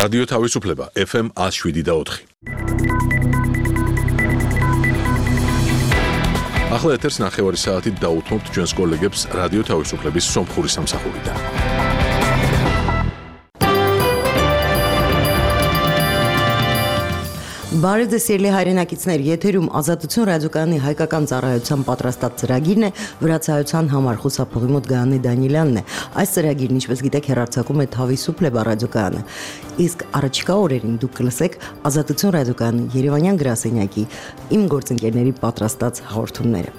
რადიო თავისუფლება FM 107.4. ახლა ეთერს 9 საათით დაუთმობთ ჩვენს კოლეგებს რადიო თავისუფლების სომხური სამსახურიდან. Բարև ձեզ սիրելի հայրենակիցներ, եթերում Ազատություն ռադիոկայանի հայկական ծառայության պատրաստած ծրագիրն է, վրացայության համար խուսափողի մոտ Գայանե Դանիելյանն է։ Այս ծրագիրն, ինչպես գիտեք, հեռարձակում է Თავისუფლება ռադիոկայանը։ Իսկ առաջիկա օրերին դուք կլսեք Ազատություն ռադիոկայանի Երևանյան գրասենյակի իմ գործընկերների պատրաստած հաղորդումները։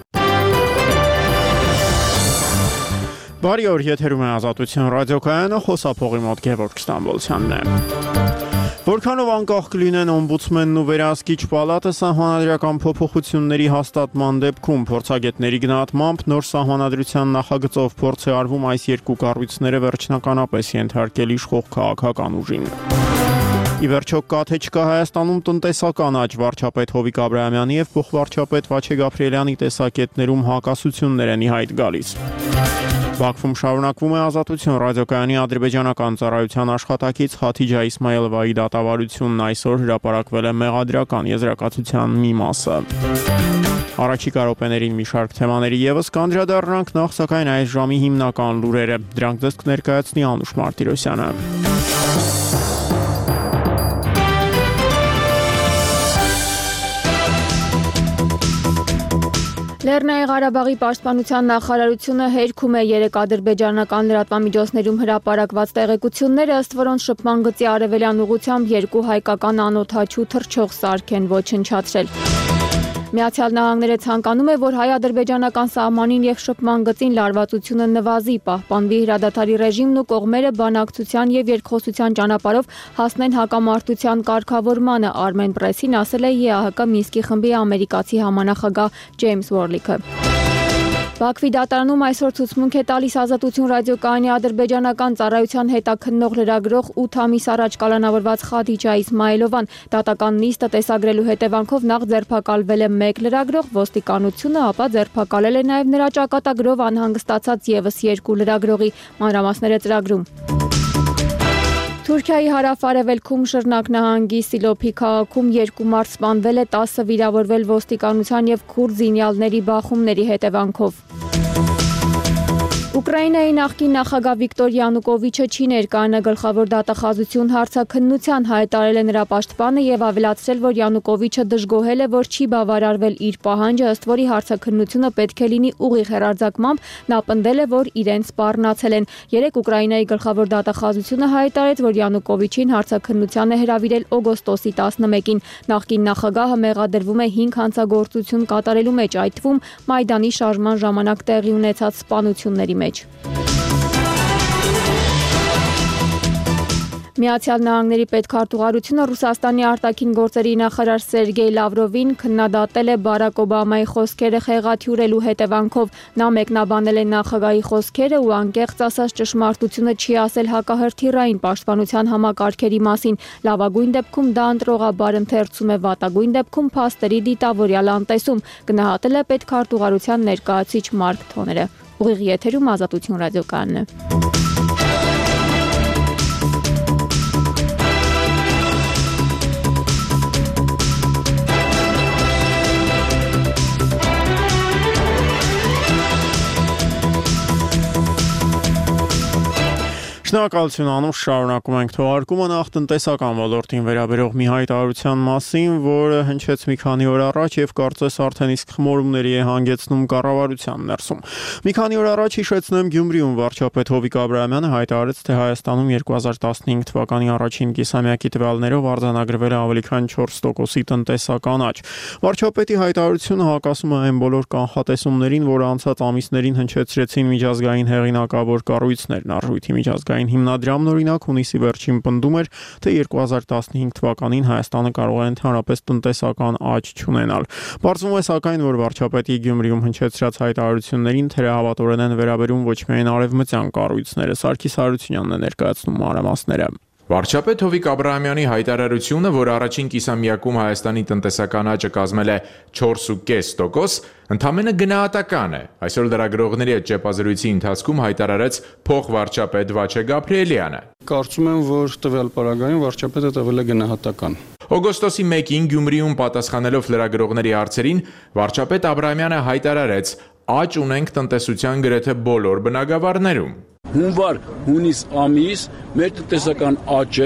Բարի օր, եթերում է Ազատություն ռադիոկայանը, խոսափողի մոտ Գևորգ Ստամբոլցյանն է։ Որքանով անկախ կլինեն օմբուդսմենն ու վերահսկիչ պալատը սահմանադրական փոփոխությունների հաստատման դեպքում փորձագետների գնահատմամբ նոր սահմանադրության նախագծով փորձ է արվում այս երկու կառույցները վերջնականապես ենթարկել իշխող քաղաքական ուժին։ Ի վերջո կա թե չկա Հայաստանում տնտեսական աճ, վարչապետ Հովիկ Աբրահամյանի եւ փոխվարչապետ Վաչե Գաբրիելյանի տեսակետներում հակասություններ են ի հայտ գալիս։ Բաքվում շարունակվում է Ազատություն ռադիոկայանի ադրբեջանական ծառայության աշխատակից Խաթիջա Իսմայելովայի դատավարությունն այսօր հրապարակվել է մեղադրական եզրակացության մի մասը։ Առաջիկա րոպեներին մի շարք թեմաների եւս կանդրադառնանք, նախ սակայն այս ժամի հիմնական լուրերը։ Դրանք ձեզ կներկայացնի Անուշ Մարտիրոսյանը։ Լեռնային Ղարաբաղի պաշտպանության նախարարությունը հերքում է 3 ադրբեջանական լրատվամիջոցներում հրապարակված տեղեկությունները, ըստ որոնց շփման գծի արևելյան ուղղությամբ 2 հայկական անօդաչու թռչող սարք են ոչնչացրել։ Միացյալ Նահանգները ցանկանում է, որ հայ-ադրբեջանական սահմանին եւ շփման գծին լարվածությունը նվազի, պահպանվի հրադադարի ռեժիմն ու կողմերը բանակցության եւ երկխոսության ճանապարհով հասնեն հակամարտության կարգավորմանը, Armen Press-ին ասել է ԵԱՀԿ Մինսկի խմբի ամերիկացի համանախագահ Ջեյմս Վորլիքը։ Բաքվի դատարանում այսօր ցուցմունք է տալիս Ազատություն ռադիոկայանի ադրբեջանական ծառայության հետաքննող լրագրող 8 ամիս առաջ կալանավորված Խաթիջա Իսմայելովան։ Դատական նիստը տեսագրելու հետևանքով նախ ձերբակալվել է 1 լրագրող, ոստիկանությունը ապա ձերբակալել է նաև նրա ճակատագրով անհանգստացած եւս 2 լրագրողի, մանրամասները ծրագրում։ Թուրքիայի հարավ-արևելքում Շռնակ նահանգի Սիլոփի քաղաքում 2 մարդ սպանվել է, 10 վիրավորվել ոստիկանության եւ քուրդ զինյալների բախումների հետևանքով։ Ուկրաինայի նախկին նախագահ Վիկտոր Յանուկովիչը չի ներկայանա գլխավոր դատախազություն հարցաքննության, հայտարարել է նրա պաշտպանը եւ ավելացրել, որ Յանուկովիչը դժգոհել է, որ չի բավարարվել իր պահանջը, ըստ որի հարցաքննությունը պետք է լինի ուղիղ հեռարձակմամբ, նա պնդել է, որ իրեն սպառնացել են։ 3 Ուկրաինայի գլխավոր դատախազությունը հայտարարեց, որ Յանուկովիչին հարցաքննության է հրավիրել օգոստոսի 11-ին։ Նախկին նախագահը մեղադրվում է 5 հանցագործություն կատարելու մեջ, այդ թվում Մայդանի շարժման ժամանակ տեղի ունեցած սպանությունների մեջ։ Միացյալ Նահանգների պետքարտուղարությունը Ռուսաստանի արտաքին գործերի նախարար Սերգեյ Լավրովին քննադատել է Բարակ Օբամայի խոսքերը խեղաթյուրելու հետևանքով։ Նա մեկնաբանել է նախագահի խոսքերը ու անկեղծ ասած ճշմարտությունը չի ասել հակահրթիռային պաշտպանության համակարգերի մասին։ Լավագույն դեպքում դա ընտրողաբար ընթերցում է, վատագույն դեպքում փաստերի դիտավորյալ անտեսում, գնահատել է պետքարտուղարության ներկայացուցիչ Մարկ Թոները։ Ուղիղ եթերում Ազատություն ռադիոկայանն է։ Շնորհակալություն Անուշ, շարունակում ենք թողարկումը նախ տնտեսական ոլորտին վերաբերող մի հայտարարության մասին, որը հնչեց մի քանի օր առաջ եւ կարծես արդեն իսկ խմորումների է հանգեցնում կառավարության ներսում։ Մի քանի օր առաջ հիշեցնեմ Գյումրիում վարչապետ Հովիկ Աբրահամյանը հայտարարեց, թե Հայաստանում 2015 թվականի առաջին կիսամյակի տվյալներով արձանագրվել է ավելի քան 4%-ի տնտեսական աճ։ Վարչապետի հայտարարությունը հակասում է այն բոլոր կանխատեսումներին, որ անցած ամիսներին հնչեցրեցին միջազգային հեղինակավոր կառույցներն, Արժույթի միջազգային հիմնադրամն օրինակ հունիսի վերջին պնդում էր, թե 2015 թվականին Հայաստանը կարող է ընդհանրապես տնտեսական աճ չունենալ։ Պարզվում է սակայն, որ վարչապետի Գյումրիում հնչեցրած հայտարարություններին թերահավատորեն են վերաբերում ոչ միայն արևմտյան կառույցները, Սարգիս Հարությունյանն է ներկայացնում մանրամասները։ Վարչապետ Հովիկ Աբրահամյանի հայտարարությունը, որ առաջին կիսամյակում Հայաստանի տնտեսական աճը կազմել է 4,5%, ընդամենը գնահատական է, այսօր լրագրողների հետ ճեպազրույցի ընթացքում հայտարարեց փոխվարչապետ Վաչե Գաբրիելյանը։ Կարծում եմ, որ տվյալ պարագայում վարչապետը տվել է գնահատական։ Օգոստոսի 1-ին Գյումրիում պատասխանելով լրագրողների հարցերին, վարչապետ Աբրահամյանը հայտարարեց. «Աճ ունենք տնտեսության գրեթե բոլոր բնագավառներում»։ Հունվար, հունիս ամիս մեր տնտեսական աճը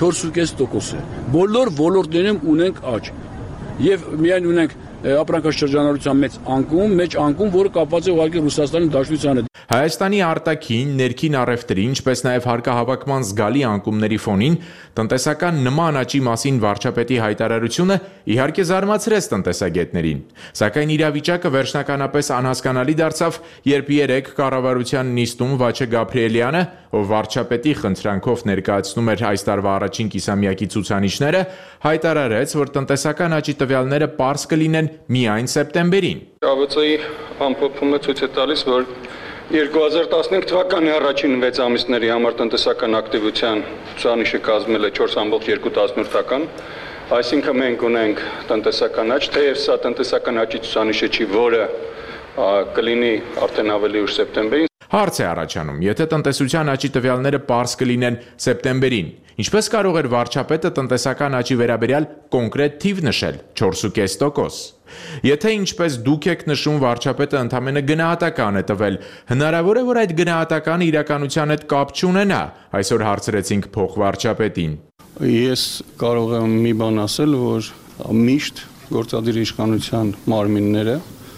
4,5% է։ Բոլոր ոլորտներում ունենք աճ։ Եվ միայն ունենք ապրանքաշրջանառության մեծ անկում, որը կապված է ուղղակի Ռուսաստանի Դաշնության հետ։ Հայաստանի արտաքին, ներքին առևտրի, ինչպես նաև հարկահավաքման զգալի անկումների ֆոնին տնտեսական նման աճի մասին վարչապետի հայտարարությունը իհարկե զարմացրեց տնտեսագետներին։ Սակայն իրավիճակը վերջնականապես անհասկանալի դարձավ, երբ երեկ կառավարության նիստում Վաչե Գաբրիելյանը, ով վարչապետի խնդրանքով ներկայացնում էր այս տարվա առաջին կիսամյակի ցուցանիշները, հայտարարեց, որ տնտեսական աճի տվյալները պարզ կլինեն միայն սեպտեմբերին։ ԱՎԾ-ի ամփոփումը ցույց է տալիս, որ 2015 թվականի առաջին 6 ամիսների համար տնտեսական ակտիվության ցուցանիշը կազմել է 4,2%, այսինքն մենք ունենք տնտեսական աճ, թեև սա տնտեսական աճի ցուցանիշը չի, որը կլինի արդեն ավելի ուշ սեպտեմբերին։ Հարց է առաջանում, եթե տնտեսության աճի տվյալները պարզ կլինեն սեպտեմբերին, ինչպես կարող էր վարչապետը տնտեսական աճի վերաբերյալ կոնկրետ թիվ նշել 4,5%։ Եթե ինչպես դուք եք նշում վարչապետը ընդամենը գնահատական է տվել, հնարավոր է, որ այդ գնահատականը իրականության հետ կապ չունենա, այսօր հարցրեցինք փոխվարչապետին։ Ես կարող եմ մի բան ասել, որ միշտ գործադիր իշխանության մարմինները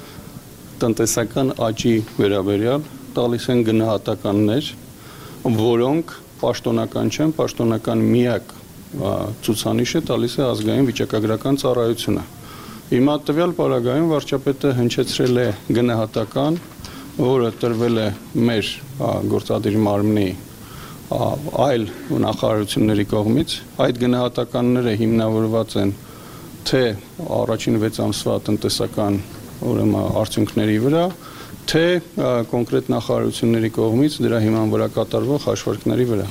տնտեսական աճի վերաբերյալ տալիս են գնահատականներ, որոնք պաշտոնական չեն, պաշտոնական միակ ցուցանիշը տալիս է ազգային վիճակագրական ծառայությունը։ Հիմա տվյալ պարագայում վարչապետը հնչեցրել է գնահատական, որը տրվել է մեր գործադիր մարմնի այլ նախարարությունների կողմից։ Այդ գնահատականները հիմնավորված են թե առաջին 6 ամսվա տնտեսական արդյունքների վրա, թե կոնկրետ նախարարությունների կողմից դրա հիման վրա կատարվող հաշվարկների վրա։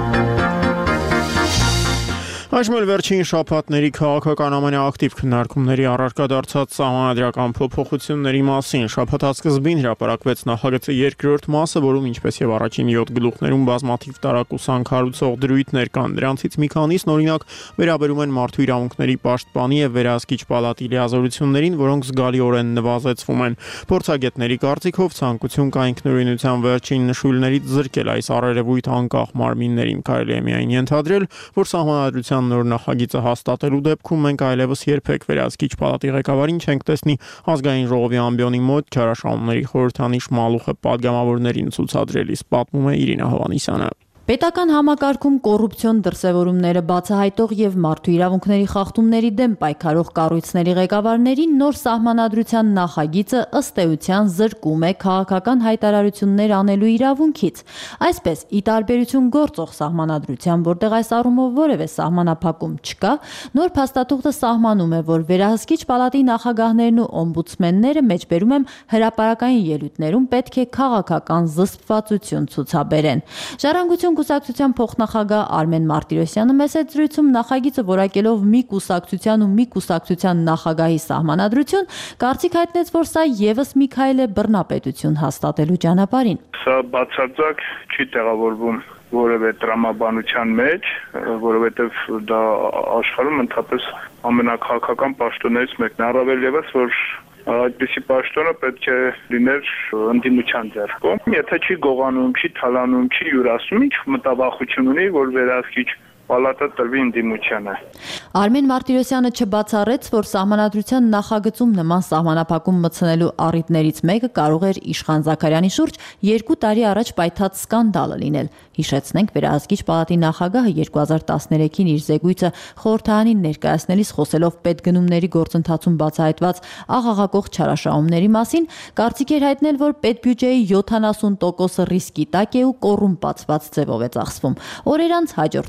Այժմ էլ վերջին շաբաթների քաղաքական ամենաակտիվ քննարկումների առարկա դարձած սահմանադրական փոփոխությունների մասին շաբաթասկզբին հրապարակվեց նախագծի երկրորդ մասը, որում ինչպես եւ առաջին 7 գլուխներում բազմաթիվ տարակուսանք հարուցող դրույթներ կան։ Դրանցից մի քանիսն օրինակ վերաբերում են մարդու իրավունքների պաշտպանի եւ վերահսկիչ պալատի լիազորություններին, որոնք զգալիորեն նվազեցվում են։ Փորձագետների կարծիքով ցանկություն կա ինքնուրույնության վերջին նշույլներից զրկել այս առերևույթ անկախ մարմիններին։ Կարելի է միայն ենթադրել, որ սահմանադրության նոր նախագիծը հաստատելու դեպքում մենք այլևս երբեք վերահսկիչ պալատի ղեկավարին չենք տեսնի ազգային ժողովի ամբիոնի մոտ չարաշահումների խորհրդանիշ մալուխը պատգամավորներին ցուցադրելիս, պատմում է Իրինա Հովհաննիսյանը։ Պետական համակարգում կոռուպցիոն դրսևորումները բացահայտող եւ մարդու իրավունքների խախտումների դեմ պայքարող կառույցների ղեկավարներին նոր սահմանադրության նախագիծը ըստ էության զրկում է քաղաքական հայտարարություններ անելու իրավունքից։ Այսպես, ի տարբերություն գործող սահմանադրության, որտեղ այս առումով որևէ սահմանափակում չկա, նոր փաստաթուղթը սահմանում է, որ վերահսկիչ պալատի նախագահներն ու օմբուդսմենները մեջբերում եմ հրապարակային ելույթներում պետք է քաղաքական զսպվածություն ցուցաբերեն։ Ժառանգություն կուսակցության փոխնախագահ Արմեն Մարտիրոսյանը մեծ զրույցում նախագիծը որակելով մի կուսակցության ու մի կուսակցության նախագահի սահմանադրություն, կարծիք հայտնեց, որ սա եւս մի քայլ է բռնապետություն հաստատելու ճանապարհին։ Սա բացարձակ չի տեղավորվում որևէ տրամաբանության մեջ, որովհետև դա աշխարհում ընդհանրապես ամենակաղաքական պաշտոններից մեկն է, առավել եւս որ այդպիսի պաշտոնը պետք է լիներ ընդդիմության ձեռքում։ Եթե չի գողանում, չի թալանում, չի յուրացնում, ինչ մտավախություն ունի, որ վերահսկիչ պալատը տրվի ընդդիմությանը։ Արմեն Մարտիրոսյանը չբացառեց, որ սահմանադրության նախագծում նման սահմանափակում մտցնելու առիթներից մեկը կարող էր Իշխան Զաքարյանի շուրջ 2 տարի առաջ պայթած սկանդալը լինել։ Հիշեցնենք, վերահսկիչ պալատի նախագահը 2013-ին իր զեկույցը խորհրդարանին ներկայացնելիս խոսելով պետգնումների գործընթացում բացահայտված աղաղակող չարաշահումների մասին, կարծիք էր հայտնել, որ պետբյուջեի 70% ռիսկի տակ է ու կոռումպացված ձևով է ծախսվում։ Օրեր անց հաջորդեց նախագահ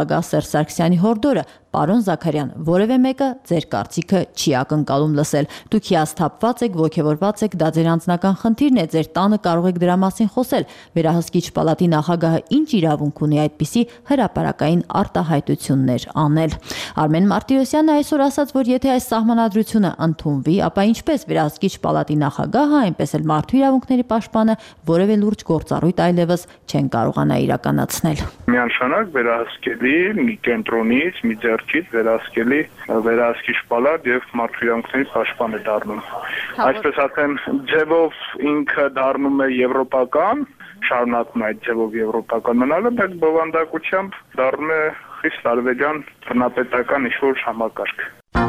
նախագահ Սերժ Սարգսյանի հորդորը, պարոն Զաքարյան, որևէ մեկը ձեր կարծիքը չի ակնկալում լսել։ Դուք հիասթափված եք, ոգևորված եք, դա ձեր անձնական խնդիրն է, ձեր տանը կարող եք դրա մասին խոսել։ Վերահսկիչ պալատի նախագահը ինչ իրավունք ունի այդպիսի հրապարակային արտահայտություններ անել։ Արմեն Մարտիրոսյանը այսօր ասաց, որ եթե այս սահմանադրությունը ընդունվի, ապա ինչպես վերահսկիչ պալատի նախագահը, այնպես էլ մարդու իրավունքների պաշտպանը որևէ լուրջ գործառույթ այլևս չեն կարողանա իրականացնել։ Միանշանակ վերահսկելի մի կենտրոնից, մի ձեռքից վերահսկելի վերահսկիչ պալատ եւ մարդու իրավունքների պաշտպան է դառնում։ Այսպես ասեմ, ձևով ինքը դառնում է եվրոպական, շարունակում է այդ ձևով եվրոպական մնալը, բայց բովանդակությամբ դառնում է խիստ արևելյան բնապետական ինչ-որ համակարգ։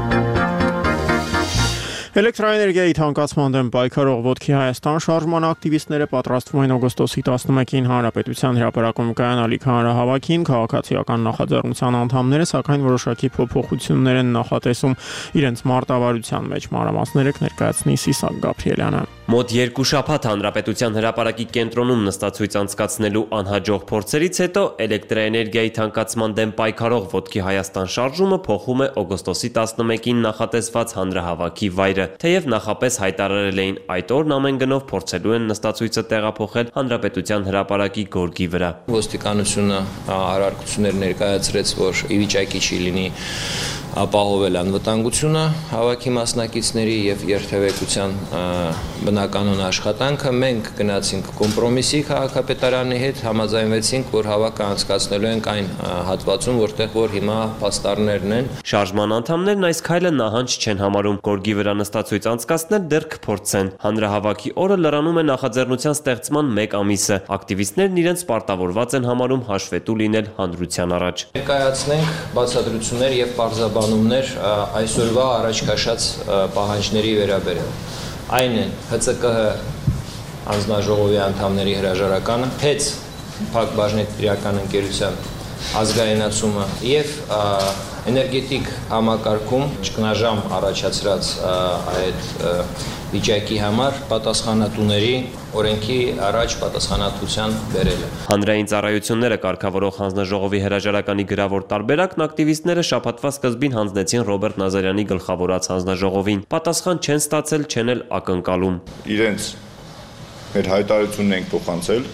Էլեկտրաէներգիայի թանկացման դեմ պայքարող Ոտքի Հայաստան շարժման ակտիվիստները պատրաստվում են օգոստոսի 11-ին Հանրապետության հրապարակում կայանալիք հանրահավաքին, քաղաքացիական նախաձեռնության անդամները սակայն որոշակի փոփոխություններ են նախատեսում իրենց մարտավարության մեջ, մանրամասները կներկայացնի Սիսակ Գաբրիելյանը։ Մոտ 2 շաբաթ Հանրապետության հրապարակի կենտրոնում նստացույց անցկացնելու անհաջող փորձերից հետո էլեկտրաէներգիայի թանկացման դեմ պայքարող Ոտքի Հայաստան շարժումը փոխում է օգոստոսի 11-ին նախատեսված հանրահավաքի վայրը, թեև նախապես հայտարարել էին այդ օրն ամեն գնով փորձելու են նստացույցը տեղափոխել Հանրապետության հրապարակի գորգի վրա։ Ոստիկանությունը առարկություններ ներկայացրեց, որ ի վիճակի չի լինի ապահովել անվտանգությունը հավաքի մասնակիցների եւ երթևեկության բնականոն աշխատանքը։ Մենք գնացինք կոմպրոմիսի քաղաքապետարանի հետ, համաձայնվեցինք, որ հավաքը անցկացնելու ենք այն հատվածում, որտեղ որ հիմա փաստարներն են։ Շարժման անդամներն այս քայլը նահանջ չեն համարում, գորգի վրա նստածույց անցկացնել դեռ կփորձեն։ Հանրահավաքի օրը լրանում է նախաձեռնության ստեղծման 1 ամիսը։ Ակտիվիստներն իրենց պարտավորված են համարում հաշվետու լինել հանրության առաջ։ Ներկայացնենք բացատրություններ եւ պարզաբանումներ այսօրվա առաջ քաշած պահանջների վերաբերյալ։ Այն են ՀՑԿՀ անձնաժողովի անդամների հրաժարականը, ՀԵՑ Փակ բաժնետիրական ընկերության ազգայնացումը եւ էներգետիկ համակարգում ճգնաժամ առաջացրած այդ վիճակի համար պատասխանատուների օրենքի առաջ պատասխանատվության բերելը։ Հանրային ծառայությունները կարգավորող հանձնաժողովի հրաժարականի գրավոր տարբերակն ակտիվիստները շաբաթվա սկզբին հանձնեցին Ռոբերտ Նազարյանի գլխավորած հանձնաժողովին։ Պատասխան չեն ստացել, չեն էլ ակնկալում։ Իրենց մեր հայտարարությունն ենք փոխանցել,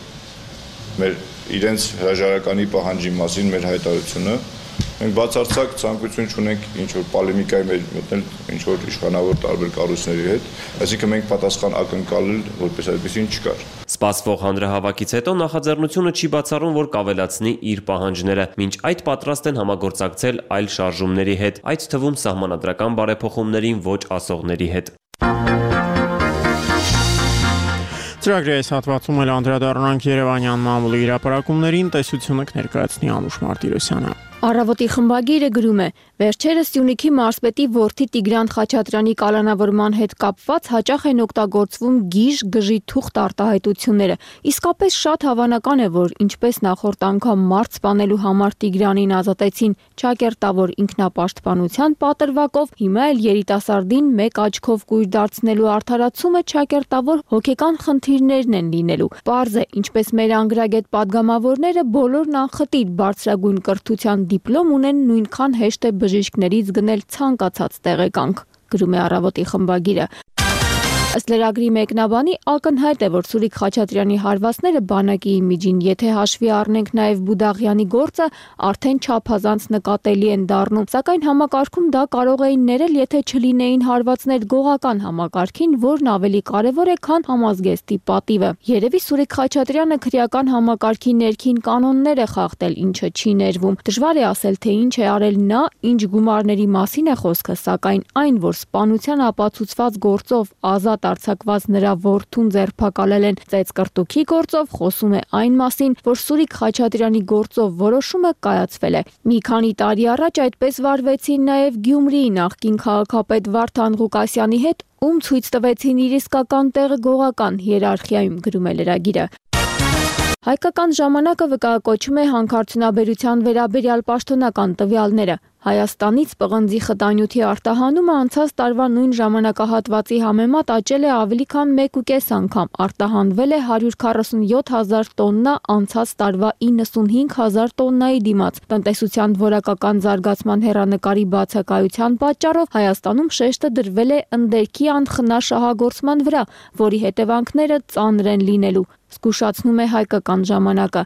իրենց հրաժարականի պահանջի մասին մեր հայտարարությունը, մենք բացարձակ ցանկություն չունենք ինչ-որ պոլեմիկայի մեջ մտնել ինչ-որ իշխանավոր տարբեր կառույցների հետ, այսինքն մենք պատասխան ակնկալել, որպես այդպեսին չկար։ Սպասվող հանրահավաքից հետո նախաձեռնությունը չի բացառում, որ կավելացնի իր պահանջները, մինչ այդ պատրաստ են համագործակցել այլ շարժումների հետ, այդ թվում սահմանադրական բարեփոխումներին ոչ ասողների հետ։ Ծրագրի այս հատվածում էլ անդրադառնանք Երևանյան մամուլի հրապարակումներին, տեսությունը կներկայացնի Անուշ Մարտիրոսյանը։ Առավոտի խմբագիրը գրում է. վերջերս Սյունիքի մարզպետի որդի Տիգրան Խաչատրյանի կալանավորման հետ կապված հաճախ են օգտագործվում գիժ, գժի թուղթ արտահայտությունները։ Իսկապես շատ հավանական է, որ ինչպես նախորդ անգամ մարդ սպանելու համար Տիգրանին ազատեցին ճակերտավոր ինքնապաշտպանության պատրվակով, հիմա էլ երիտասարդին մեկ աչքով կույր դարձնելու արդարացումը ճակերտավոր հոգեկան խնդիրներն են լինելու։ Պարզ է, ինչպես մեր անգրագետ падգամավորները բոլորն անխտիր բարձրագույն կրթության դիպլոմ ունեն, նույնքան հեշտ է բժիշկներից գնել ցանկացած տեղեկանք, գրում է Առավոտի խմբագիրը։ Ըստ լրագրի մեկնաբանի ակնհայտ է, որ Սուրիկ Խաչատրյանի հարվածները բանակի իմիջին, եթե հաշվի առնենք նաև Բուդաղյանի գործը, արդեն չափազանց նկատելի են դառնում, սակայն համակարգում դա կարող էին ներել, եթե չլինեին հարվածներ գողական համակարգին, որն ավելի կարևոր է, քան համազգեստի պատիվը։ Երևի Սուրիկ Խաչատրյանը քրեական համակարգի ներքին կանոններ է խախտել, ինչը չի ներվում։ Դժվար է ասել, թե ինչ է արել նա, ինչ գումարների մասին է խոսքը, սակայն այն, որ սպանության ապացուցված գործով ազատ արձակված նրա որդուն ձերբակալել են ծեծկռտուքի գործով, խոսում է այն մասին, որ Սուրիկ Խաչատրյանի գործով որոշումը կայացվել է։ Մի քանի տարի առաջ այդպես վարվեցին նաև Գյումրիի նախկին քաղաքապետ Վարդան Ղուկասյանի հետ, ում ցույց տվեցին իր իսկական տեղը գողական հիերարխիայում, գրում է լրագիրը։ Հայկական ժամանակը վկայակոչում է հանքարդյունաբերության վերաբերյալ պաշտոնական տվյալները։ Հայաստանից պղնձի խտանյութի արտահանումը անցած տարվա նույն ժամանակահատվածի համեմատ աճել է ավելի քան 1.5 անգամ, արտահանվել է 147,000 տոննա անցած տարվա 95,000 տոննայի դիմաց։ Տնտեսության որակական զարգացման հեռանկարի բացակայության պատճառով Հայաստանում շեշտը դրվել է ընդերքի անխնա շահագործման վրա, որի հետևանքները ծանր են լինելու, զգուշացնում է հայկական ժամանակը։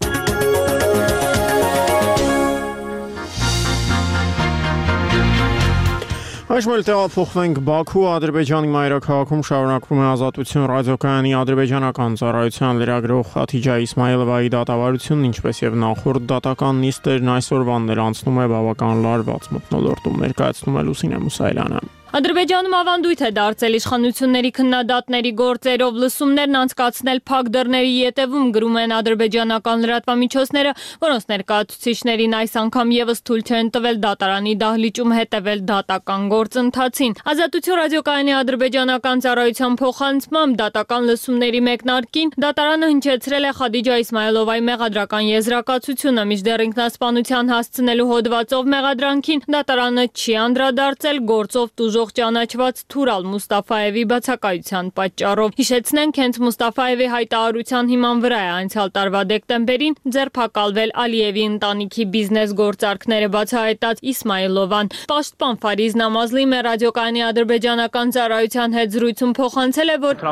Այժմ էլ տեղափոխվենք Բաքու, Ադրբեջանի մայրաքաղաքում շարունակվում է Ազատություն ռադիոկայանի ադրբեջանական ծառայության լրագրող Խաթիջա Իսմայելովայի դատավարությունն, ինչպես եւ նախորդ դատական նիստերն այսօրվան ներանցնում է բավական լարված մթնոլորտում, ներկայացնում է Լուսինե Մուսայելյանը։ Ադրբեջանում ավանդույթ է դարձել իշխանությունների քննադատների գործերով լսումներն անցկացնել փակ դռների ետևում, գրում են ադրբեջանական լրատվամիջոցները, որոնց ներկայացուցիչներին այս անգամ եւս թույլ չեն տվել դատարանի դահլիճում հետևել դատական գործընթացին։ Ազատություն ռադիոկայանի ադրբեջանական ծառայության փոխանցմամբ դատական լսումների մեկնարկին դատարանը հնչեցրել է Խադիջա Իսմայելովայի մեղադրական եզրակացությունը, մինչդեռ ինքնասպանության հասցնելու հոդվածով մեղադրանքին դատարանը չի անդրադարձել գործով տուժող ճանաչված Թուրալ Մուստաֆայևի բացակայության պատճառով։ Հիշեցնենք, հենց Մուստաֆայևի հայտարարության հիման վրա է անցյալ տարվա դեկտեմբերին ձերբակալվել Ալիևի ընտանիքի բիզնես գործարքները բացահայտած Իսմայելովան։ Պաշտպան Ֆարիզ Նամազլին ռադիոկայանի ադրբեջանական ծառայության հետ զրույցում փոխանցել է, որ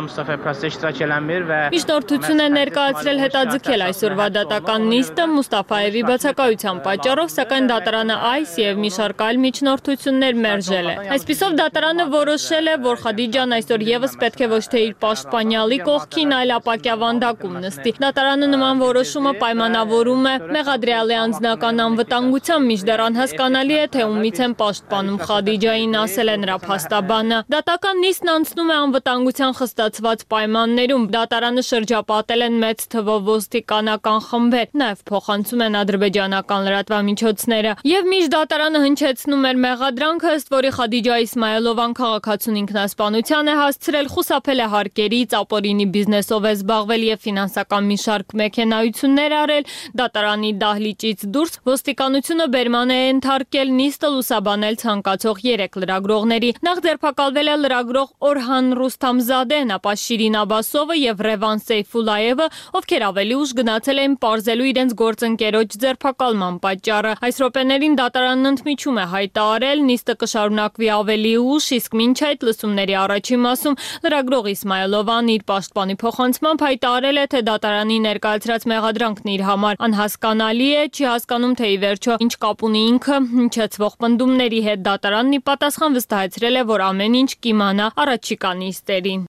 միջնորդություն է ներկայացրել հետաձգել այսօրվա դատական նիստը Մուստաֆայևի բացակայության պատճառով, սակայն դատարանը այս եւ մի շարք այլ միջնորդություններ մերժել է։ Այսպիսով դատարանը որոշել է, որ Խադիջան այսօր եւս պետք է ոչ թե իր պաշտպանյալի կողքին, այլ ապակյա վանդակում նստի։ Դատարանը նման որոշումը պայմանավորում է մեղադրյալի անձնական անվտանգությամբ, մինչդեռ անհասկանալի է, թե ումից են պաշտպանում Խադիջային, ասել է նրա փաստաբանը։ Դատական նիստն անցնում է անվտանգության խստացված պայմաններում։ Դատարանը շրջապատել են մեծ թվով ոստիկանական խմբեր, նաեւ փոխանցում են ադրբեջանական լրատվամիջոցները։ Եվ մինչ դատարանը հնչեցնում էր մեղադրանքը, ըստ որի Խադիջա Իսմայելովան քաղաքացուն ինքնասպանության է հասցրել, խուսափել է հարկերից, ապօրինի բիզնեսով է զբաղվել եւ ֆինանսական մի շարք մեքենայություններ արել, դատարանի դահլիճից դուրս ոստիկանությունը բերման է ենթարկել նիստը լուսաբանել ցանկացող 3 լրագրողների։ Նախ ձերբակալվել է լրագրող Օրհան Ռուստամզադեն, ապա Շիրին Աբասովը եւ Ռևան Սեյֆուլայևը, ովքեր ավելի ուշ գնացել էին պարզելու իրենց գործընկերոջ ձերբակալման պատճառը։ Այս րոպեներին դատարանն ընդմիջում է հայտարարել, նիստը կշարունակվի ավելի ուշ, իսկ մինչ այդ լսումների առաջին մասում լրագրող Իսմայելովան իր պաշտպանի փոխանցմամբ հայտարարել է, թե դատարանի ներկայացրած մեղադրանքն իր համար անհասկանալի է, չի հասկանում, թե ի վերջո ինչ կապ ունի ինքը հնչեցվող պնդումների հետ։ Դատարանն ի պատասխան վստահեցրել է, որ ամեն ինչ կիմանա առաջիկա նիստերին։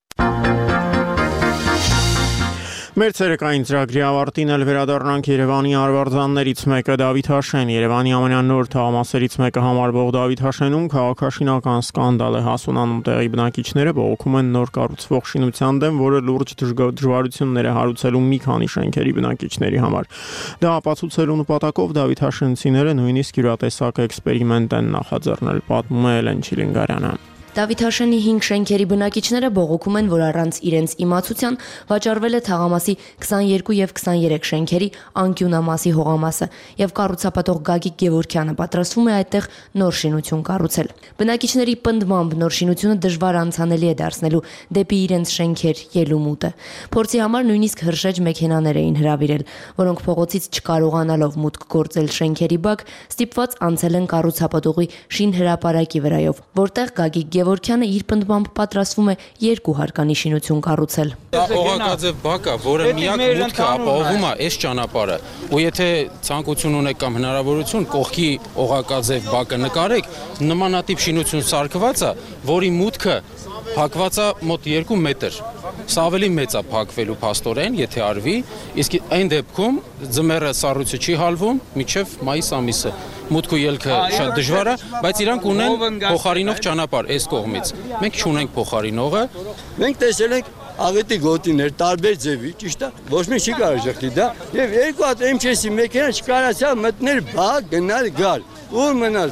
Մեր ցերեկային ծրագրի ավարտին էլ վերադառնանք Երևանի արվարձաններից մեկը Դավիթ Հաշեն։ Երևանի ամենանոր թաղամասերից մեկը համարվող Դավիթ Հաշենում քաղաքաշինական սկանդալ է հասունանում, տեղի բնակիչները բողոքում են նոր կառուցվող շինության դեմ, որը լուրջ դժվարություններ է հարուցելու մի քանի շենքերի բնակիչների համար։ Դա ապացուցելու նպատակով Դավիթ Հաշենցիները նույնիսկ յուրատեսակ էքսպերիմենտ են նախաձեռնել, պատմում է Էլեն Չիլինգարյանը։ Դավիթ Հաշենի 5 շենքերի բնակիչները բողոքում են, որ առանց իրենց իմացության վաճառվել է թաղամասի 22 եւ 23 շենքերի անկյունամասի հողամասը եւ կառուցապատող Գագիկ Գևորգյանը պատրաստվում է այդտեղ նոր շինություն կառուցել։ Բնակիչների պնդմամբ նոր շինությունը դժվար անցանելի է դարձնելու դեպի իրենց շենքեր ելումուտը։ Փորձի համար նույնիսկ հրշեջ մեքենաներ էին հրավիրել, որոնք փողոցից չկարողանալով մուտք գործել շենքերի բակ, ստիպված անցել են կառուցապատողի շինհրապարակի վրայով, որտեղ Գագիկ Գևորգյանը իր պնդմամբ պատրաստվում է 2 հարկանի շինություն կառուցել։ Օղակաձև բակը, որը միակ մուտքը ապահովում է այս ճանապարհը, ու եթե ցանկություն ունեք կամ հնարավորություն կողքի օղակաձև բակը նկարեք, նմանատիպ շինություն սարքված է, որի մուտքը փակված է մոտ 2 մետր։ Սա ավելի մեծ է փակվելու փաստորեն, եթե արվի, իսկ այն դեպքում ձմեռը սառույցը չի հալվում մինչև մայիս ամիսը։ Մուտք ու ելքը շատ դժվար է, բայց իրանք ունեն փոխարինող ճանապարհ այս կողմից։ Մենք չունենք փոխարինողը։ Մենք տեսել ենք աղետի գոտիներ տարբեր ձևի, ճիշտ է, ոչ մի չի կարող ժխտի դա, եւ 2 հատ MÇ-ի մեքենա չկարացավ մտնել բակ, գնալ, գալ։ Ուր մնալ։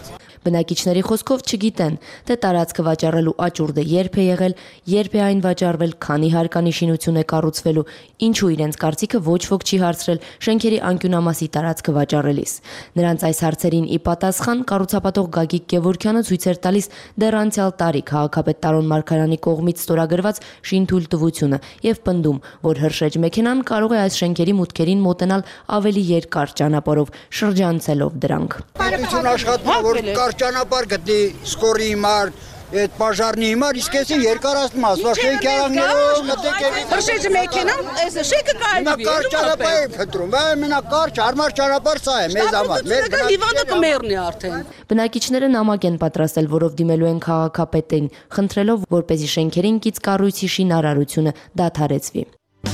Բնակիչների խոսքով չգիտեն, թե տարածքը վաճառելու աճուրդը երբ է եղել, երբ է այն վաճառվել, քանի հարկանի շինություն է կառուցվելու, ինչու իրենց կարծիքը ոչ ոք չի հարցրել շենքերի անկյունամասի տարածքը վաճառելիս։ Նրանց այս հարցերին ի պատասխան կառուցապատող Գագիկ Գևորգյանը ցույց էր տալիս դեռ անցյալ տարի քաղաքապետ Տարոն Մարգարյանի կողմից ստորագրված շինթույլտվությունը եւ պնդում, որ հրշեջ մեքենան կարող է այս շենքերի մուտքերին մոտենալ ավելի երկար ճանապարհով, շրջանցելով դրանք։ Կար ճանապարհ գտնի սկորի հիմար, այդ բաժարնի հիմար, իսկ էսի երկարացնում ասվա շենքի արանքներով մտեք հրշեջը մեքենան, այս շենքը կարելի է կար ճանապարհ է փնտրում, ամենակարճ հարմար ճանապարհ սա է մեզ համար, մեր Լիվանը կմեռնի արդեն։ Բնակիչները նամակ են պատրաստել, որով դիմելու են քաղաքապետին, խնդրելով, որպեսզի շենքերին կից կառույցի շինարարությունը դադարեցվի։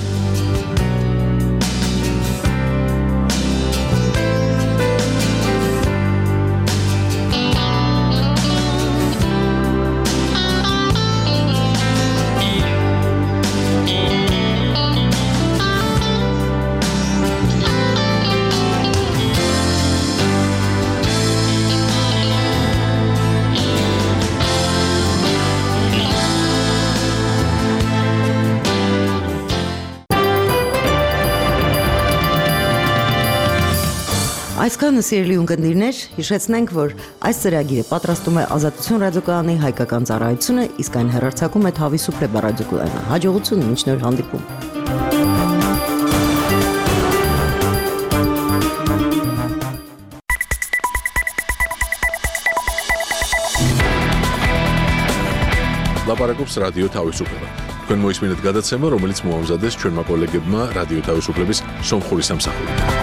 Այսքանը սիրելի ունկնդիրներ, հիշեցնենք, որ այս ծրագիրը պատրաստում է Ազատություն ռադիոկայանի հայկական ծառայությունը, իսկ այն հեռարձակում է Թավիսուփլե ռադիոկայանը։ Հաջողություն, մինչ նոր հանդիպում։ Լապարակոպս ռադիո Թավիսուփլե։ Თქვენ მოისმინეთ გადაცემა, რომელიც მოამზადეს ჩვენმა კოლეგებმა რადიო თავისუფლების სომხური სამსახურიდან.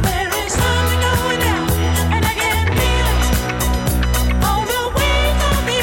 All the way from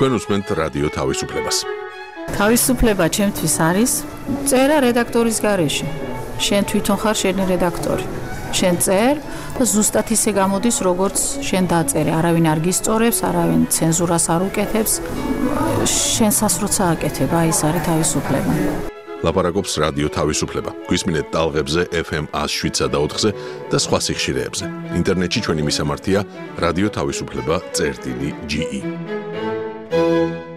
თქვენ უსმენთ რადიო თავისუფლებას. თავისუფლება ჩემთვის არის წერა რედაქტორის გარეშე. შენ თვითონ ხარ შენი რედაქტორი. შენ წერ და ზუსტად ისე გამოდის, როგორც შენ დაწერე. არავინ არ გისწორებს, არავინ ცენზურას არ უკეთებს. შენ სასროცა აკეთებ, აი ეს არის თავისუფლება. ლაპარაკობს რადიო თავისუფლება. გვისმინეთ ტალღებზე FM 107.4-ზე და სხვა სიხშირეებზე. ინტერნეტში ჩვენი მისამართია რადიო თავისუფლება.ge.